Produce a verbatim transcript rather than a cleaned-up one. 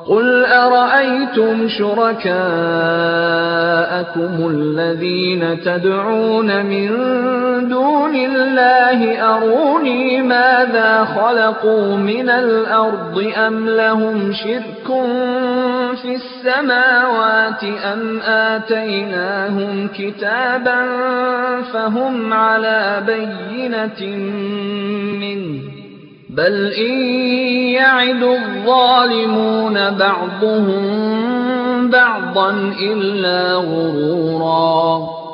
قُلْ أَرَأَيْتُمْ شُرَكَاءَكُمُ الَّذِينَ تَدْعُونَ مِن دُونِ اللَّهِ أَرُونِي مَاذَا خَلَقُوا مِنَ الْأَرْضِ أَمْ لَهُمْ شِرْكٌ فِي السَّمَاوَاتِ أَمْ آتَيْنَاهُمْ كِتَابًا فَهُمْ عَلَىٰ بَيِّنَةٍ مِّنْهُ ۚ بَلْ إِن يَعِدُ الظَّالِمُونَ بَعْضُهُم بَعْضًا إِلَّا غُرُورًا